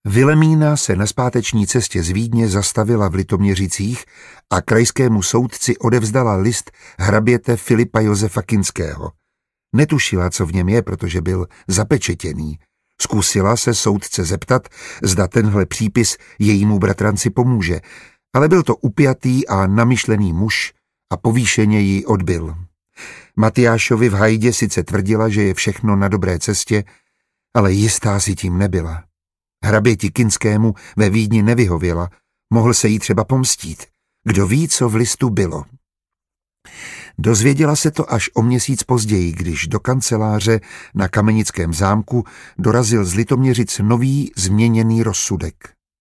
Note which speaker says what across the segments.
Speaker 1: Vilemína se na zpáteční cestě z Vídně zastavila v Litoměřicích a krajskému soudci odevzdala list hraběte Filipa Josefa Kinského. Netušila, co v něm je, protože byl zapečetěný. Zkusila se soudce zeptat, zda tenhle přípis jejímu bratranci pomůže, ale byl to upjatý a namyšlený muž a povýšeně ji odbyl. Matyášovi v hajdě sice tvrdila, že je všechno na dobré cestě, ale jistá si tím nebyla. Hraběti Kinskému ve Vídni nevyhověla, mohl se jí třeba pomstít. Kdo ví, co v listu bylo. Dozvěděla se to až o měsíc později, když do kanceláře na Kamenickém zámku dorazil z Litoměřic nový změněný rozsudek.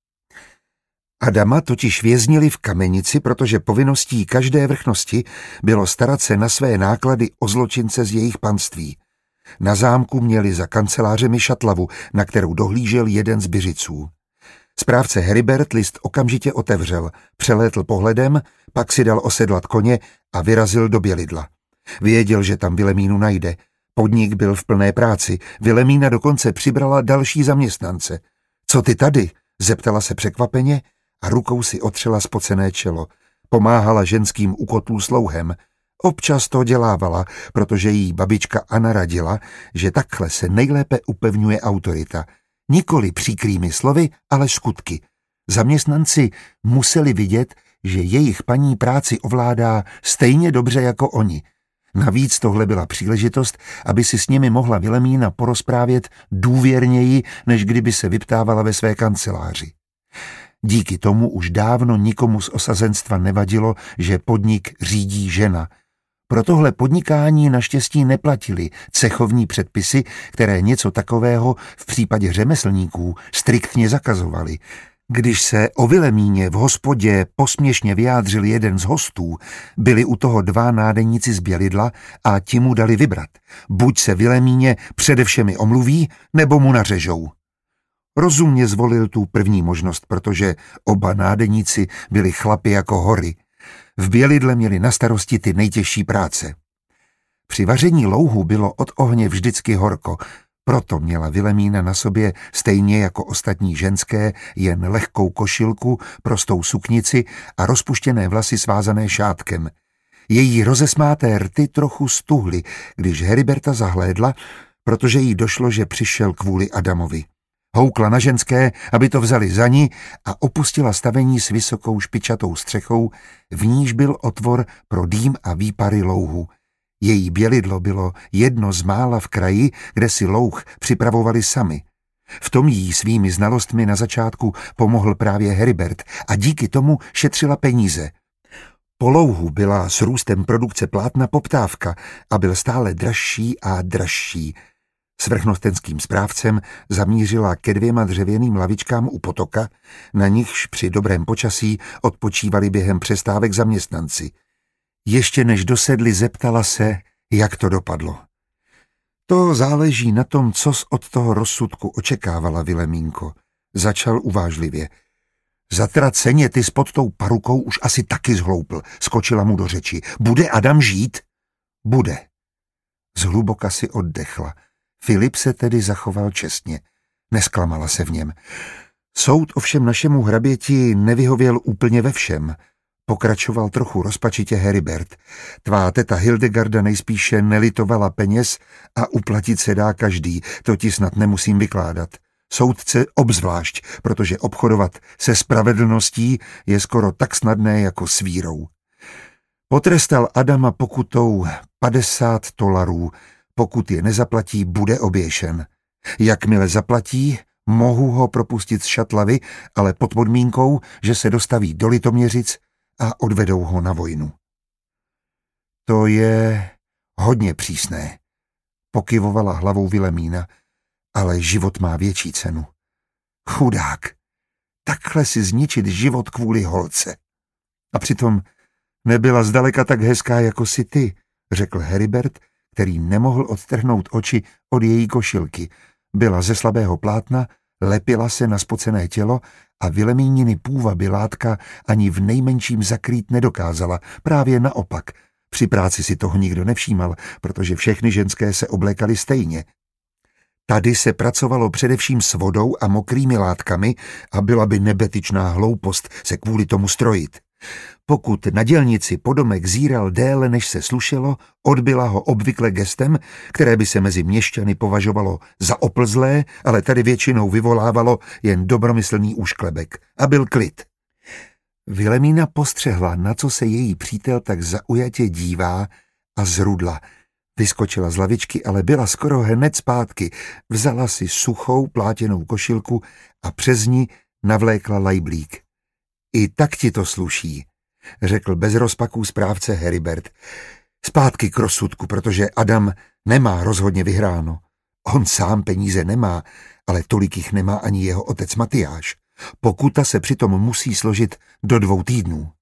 Speaker 1: Adama totiž věznili v Kamenici, protože povinností každé vrchnosti bylo starat se na své náklady o zločince z jejich panství. Na zámku měli za kancelářemi šatlavu, na kterou dohlížel jeden z byřiců. Správce Heribert list okamžitě otevřel, přelétl pohledem, pak si dal osedlat koně a vyrazil do Bělidla. Věděl, že tam Vilemínu najde. Podnik byl v plné práci, Vilemína dokonce přibrala další zaměstnance. Co ty tady? Zeptala se překvapeně a rukou si otřela spocené čelo. Pomáhala ženským u kotlů slouhem. Občas to dělávala, protože jí babička Anna radila, že takhle se nejlépe upevňuje autorita. Nikoli příkrými slovy, ale skutky. Zaměstnanci museli vidět, že jejich paní práci ovládá stejně dobře jako oni. Navíc tohle byla příležitost, aby si s nimi mohla Vilemína porozprávět důvěrněji, než kdyby se vyptávala ve své kanceláři. Díky tomu už dávno nikomu z osazenstva nevadilo, že podnik řídí žena. Pro tohle podnikání naštěstí neplatily cechovní předpisy, které něco takového v případě řemeslníků striktně zakazovaly. Když se o Vilemíně v hospodě posměšně vyjádřil jeden z hostů, byli u toho dva nádeníci z Bělidla a ti mu dali vybrat. Buď se Vilemíně přede všemi omluví, nebo mu nařežou. Rozumně zvolil tu první možnost, protože oba nádeníci byli chlapi jako hory. V Bělidle měli na starosti ty nejtěžší práce. Při vaření louhu bylo od ohně vždycky horko, proto měla Vilemína na sobě stejně jako ostatní ženské jen lehkou košilku, prostou suknici a rozpuštěné vlasy svázané šátkem. Její rozesmáté rty trochu stuhly, když Heriberta zahlédla, protože jí došlo, že přišel kvůli Adamovi. Houkla na ženské, aby to vzali za ní a opustila stavení s vysokou špičatou střechou, v níž byl otvor pro dým a výpary louhu. Její Bělidlo bylo jedno z mála v kraji, kde si louh připravovali sami. V tom jí svými znalostmi na začátku pomohl právě Heribert a díky tomu šetřila peníze. Po louhu byla s růstem produkce plátna poptávka a byl stále dražší a dražší. S vrchnostenským správcem zamířila ke 2 dřevěným lavičkám u potoka, na nichž při dobrém počasí odpočívali během přestávek zaměstnanci. Ještě než dosedli, zeptala se, jak to dopadlo. To záleží na tom, cos od toho rozsudku očekávala Vilemínko. Začal uvážlivě. Zatraceně, ty spod tou parukou už asi taky zhloupl, skočila mu do řeči. Bude Adam žít? Bude. Zhluboka si oddechla. Filip se tedy zachoval čestně. Nesklamala se v něm. Soud ovšem našemu hraběti nevyhověl úplně ve všem. Pokračoval trochu rozpačitě Heribert. Tvá teta Hildegarda nejspíše nelitovala peněz a uplatit se dá každý, to ti snad nemusím vykládat. Soudce obzvlášť, protože obchodovat se spravedlností je skoro tak snadné jako s vírou. Potrestal Adama pokutou $50. Pokud je nezaplatí, bude oběšen. Jakmile zaplatí, mohu ho propustit z šatlavy, ale pod podmínkou, že se dostaví do Litoměřic a odvedou ho na vojnu. To je hodně přísné, pokyvovala hlavou Vilemína, ale život má větší cenu. Chudák, takhle si zničit život kvůli holce. A přitom nebyla zdaleka tak hezká jako si ty, řekl Heribert, který nemohl odtrhnout oči od její košilky. Byla ze slabého plátna, lepila se na spocené tělo a Vilemíniny půvaby látka ani v nejmenším zakrýt nedokázala, právě naopak. Při práci si toho nikdo nevšímal, protože všechny ženské se oblékaly stejně. Tady se pracovalo především s vodou a mokrými látkami a byla by nebetyčná hloupost se kvůli tomu strojit. Pokud na dělnici podomek zíral déle, než se slušelo, odbyla ho obvykle gestem, které by se mezi měšťany považovalo za oplzlé, ale tady většinou vyvolávalo jen dobromyslný úšklebek. A byl klid. Vilemína postřehla, na co se její přítel tak zaujatě dívá, a zrudla. Vyskočila z lavičky, ale byla skoro hned zpátky. Vzala si suchou plátěnou košilku a přes ní navlékla lajblík. I tak ti to sluší, řekl bez rozpaků správce Heribert. Zpátky k rozsudku, protože Adam nemá rozhodně vyhráno. On sám peníze nemá, ale tolik jich nemá ani jeho otec Matyáš. Pokuta se přitom musí složit do 2 týdnů.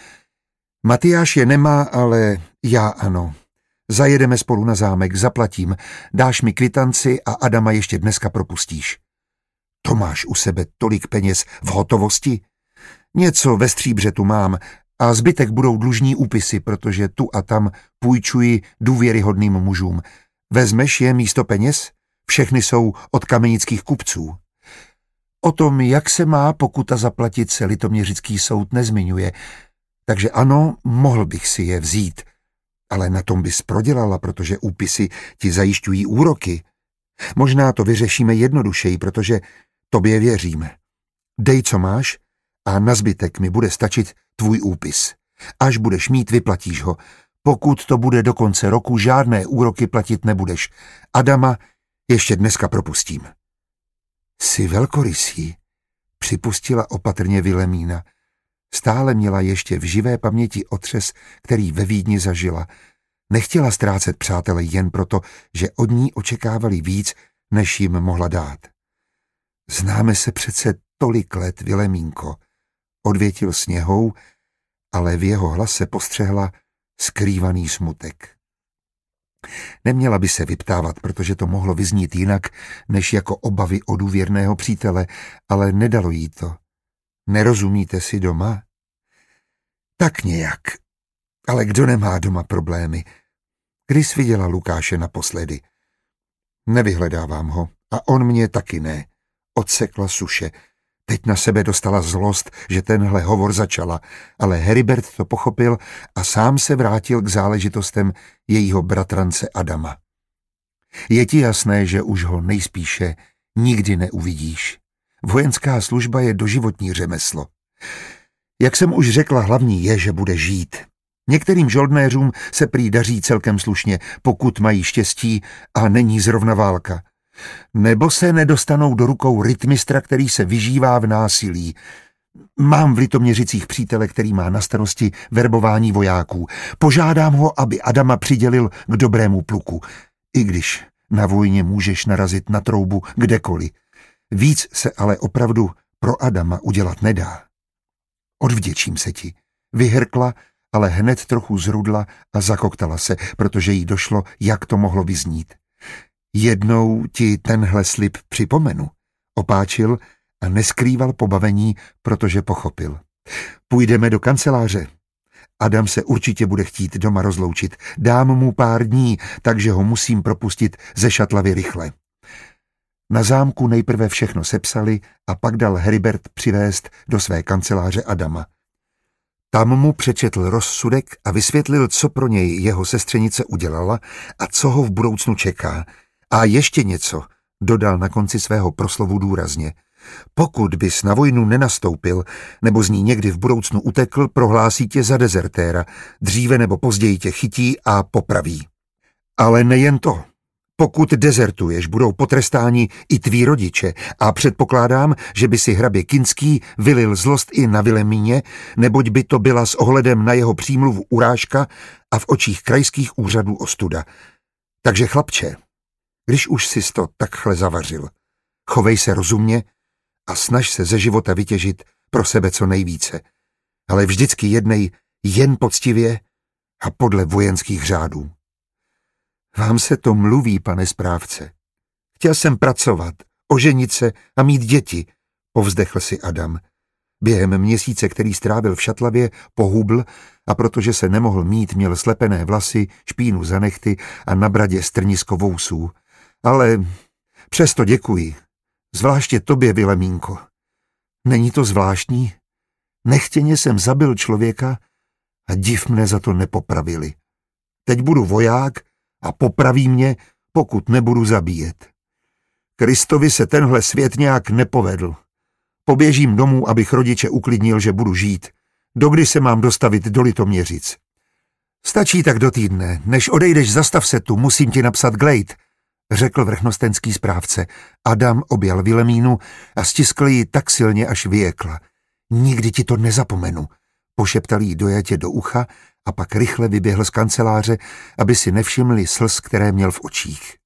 Speaker 1: Matyáš je nemá, ale já ano. Zajedeme spolu na zámek, zaplatím, dáš mi kvitanci a Adama ještě dneska propustíš. To máš u sebe tolik peněz v hotovosti? Něco ve stříbřetu mám a zbytek budou dlužní úpisy, protože tu a tam půjčuji důvěryhodným mužům. Vezmeš je místo peněz? Všechny jsou od kamenických kupců. O tom, jak se má pokuta zaplatit, se litoměřický soud nezmiňuje. Takže ano, mohl bych si je vzít, ale na tom bys prodělala, protože úpisy ti zajišťují úroky. Možná to vyřešíme jednodušeji, protože tobě věříme. Dej, co máš, a na zbytek mi bude stačit tvůj úpis. Až budeš mít, vyplatíš ho. Pokud to bude do konce roku, žádné úroky platit nebudeš. Adama ještě dneska propustím. Jsi velkorysý, připustila opatrně Vilemína. Stále měla ještě v živé paměti otřes, který ve Vídni zažila. Nechtěla ztrácet přátele jen proto, že od ní očekávali víc, než jim mohla dát. Známe se přece tolik let, Vilemínko, odvětil Sněhou, ale v jeho hlase postřehla skrývaný smutek. Neměla by se vyptávat, protože to mohlo vyznít jinak, než jako obavy o důvěrného přítele, ale nedalo jí to. Nerozumíte si doma? Tak nějak. Ale kdo nemá doma problémy? Kdy jsi viděla Lukáše naposledy? Nevyhledávám ho a on mě taky ne. Odsekla suše. Teď na sebe dostala zlost, že tenhle hovor začala, ale Heribert to pochopil a sám se vrátil k záležitostem jejího bratrance Adama. Je ti jasné, že už ho nejspíše nikdy neuvidíš. Vojenská služba je doživotní řemeslo. Jak jsem už řekla, hlavní je, že bude žít. Některým žoldnéřům se prý daří celkem slušně, pokud mají štěstí a není zrovna válka. Nebo se nedostanou do rukou rytmistra, který se vyžívá v násilí. Mám v Litoměřicích přítele, který má na starosti verbování vojáků. Požádám ho, aby Adama přidělil k dobrému pluku. I když na vojně můžeš narazit na troubu kdekoliv. Víc se ale opravdu pro Adama udělat nedá. Odvděčím se ti. Vyhrkla, ale hned trochu zrudla a zakoktala se, protože jí došlo, jak to mohlo vyznít. Jednou ti tenhle slib připomenu, opáčil a neskrýval pobavení, protože pochopil. Půjdeme do kanceláře. Adam se určitě bude chtít doma rozloučit. Dám mu pár dní, takže ho musím propustit ze Šatlavy rychle. Na zámku nejprve všechno sepsali a pak dal Heribert přivést do své kanceláře Adama. Tam mu přečetl rozsudek a vysvětlil, co pro něj jeho sestřenice udělala a co ho v budoucnu čeká. A ještě něco, dodal na konci svého proslovu důrazně. Pokud bys na vojnu nenastoupil, nebo z ní někdy v budoucnu utekl, prohlásí tě za dezertéra, dříve nebo později tě chytí a popraví. Ale nejen to. Pokud dezertuješ, budou potrestáni i tví rodiče a předpokládám, že by si hrabě Kinský vylil zlost i na Vilemíně, neboť by to byla s ohledem na jeho přímluvu urážka a v očích krajských úřadů ostuda. Takže chlapče, když už jsi to takhle zavařil, chovej se rozumně a snaž se ze života vytěžit pro sebe co nejvíce, ale vždycky jednej jen poctivě a podle vojenských řádů. Vám se to mluví, pane správce. Chtěl jsem pracovat, oženit se a mít děti, povzdechl si Adam. Během měsíce, který strávil v Šatlavě, pohubl a protože se nemohl mít, měl slepené vlasy, špínu za nehty a na bradě strnisko vousů. Ale Přesto děkuji. Zvláště tobě, Vilemínko. Není to zvláštní? Nechtěně jsem zabil člověka a div mne za to nepopravili. Teď budu voják a popraví mě, pokud nebudu zabíjet. Kristovi se tenhle svět nějak nepovedl. Poběžím domů, abych rodiče uklidnil, že budu žít. Dokdy se mám dostavit do Litoměřic? Stačí tak do týdne. Než odejdeš, zastav se tu, musím ti napsat glejt, řekl vrchnostenský správce. Adam objal Vilemínu a stiskl ji tak silně, až vyjekla. Nikdy ti to nezapomenu, pošeptal jí dojatě do ucha a pak rychle vyběhl z kanceláře, aby si nevšimli slz, které měl v očích.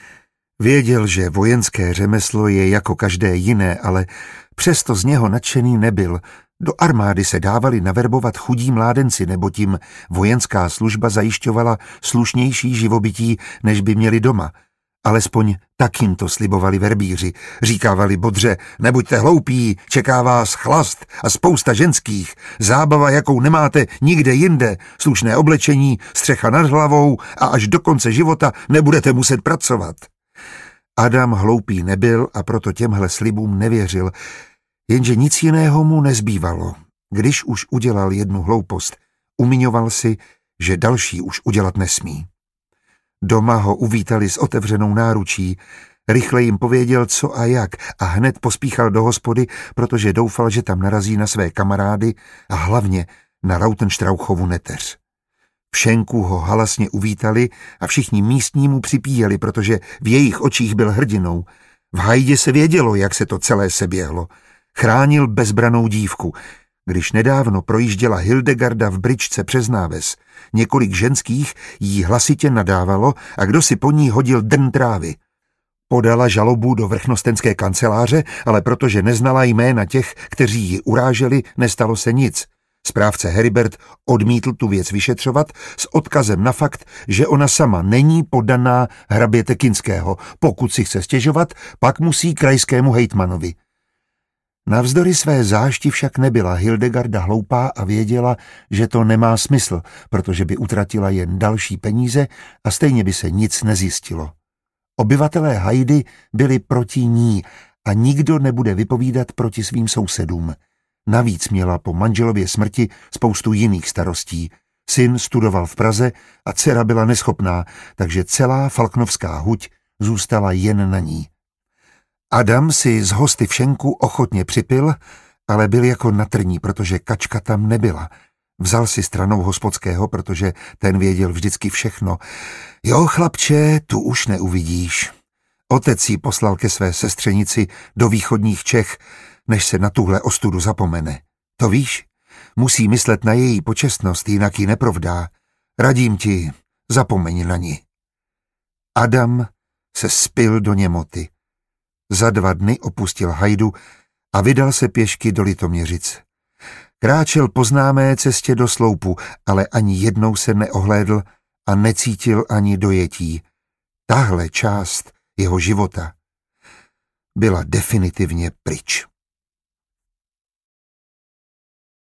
Speaker 1: Věděl, že vojenské řemeslo je jako každé jiné, ale přesto z něho nadšený nebyl. Do armády se dávali naverbovat chudí mládenci, nebo tím vojenská služba zajišťovala slušnější živobytí, než by měli doma. Alespoň tak jim to slibovali verbíři. Říkávali bodře, nebuďte hloupí, čeká vás chlast a spousta ženských, zábava, jakou nemáte nikde jinde, slušné oblečení, střecha nad hlavou a až do konce života nebudete muset pracovat. Adam hloupý nebyl a proto těmhle slibům nevěřil, jenže nic jiného mu nezbývalo. Když už udělal jednu hloupost, umiňoval si, že další už udělat nesmí. Doma ho uvítali s otevřenou náručí, rychle jim pověděl, co a jak, a hned pospíchal do hospody, protože doufal, že tam narazí na své kamarády a hlavně na Rautenstrauchovu neteř. V šenku ho halasně uvítali a všichni místní mu připíjeli, protože v jejich očích byl hrdinou. V hajdě se vědělo, jak se to celé seběhlo. Chránil bezbranou dívku. Když nedávno projížděla Hildegarda v bryčce přes náves, několik ženských jí hlasitě nadávalo a kdo si po ní hodil drn trávy. Podala žalobu do vrchnostenské kanceláře, ale protože neznala jména těch, kteří ji uráželi, nestalo se nic. Správce Heribert odmítl tu věc vyšetřovat s odkazem na fakt, že ona sama není poddaná hrabě Tekinského. Pokud si chce stěžovat, pak musí krajskému hejtmanovi. Navzdory své zášti však nebyla Hildegarda hloupá a věděla, že to nemá smysl, protože by utratila jen další peníze a stejně by se nic nezjistilo. Obyvatelé hajdy byli proti ní a nikdo nebude vypovídat proti svým sousedům. Navíc měla po manželově smrti spoustu jiných starostí. Syn studoval v Praze a dcera byla neschopná, takže celá falknovská huť zůstala jen na ní. Adam si z hosty v šenku ochotně připil, ale byl jako na trní, protože Kačka tam nebyla. Vzal si stranou hospodského, protože ten věděl vždycky všechno. Jo, chlapče, tu už neuvidíš. Otec ji poslal ke své sestřenici do východních Čech, než se na tuhle ostudu zapomene. To víš? Musí myslet na její počestnost, jinak ji neprovdá. Radím ti, zapomeň na ní. Adam se spil do němoty. Za 2 dny opustil hajdu a vydal se pěšky do Litoměřic. Kráčel po známé cestě do sloupu, ale ani jednou se neohlédl a necítil ani dojetí. Tahle část jeho života byla definitivně pryč.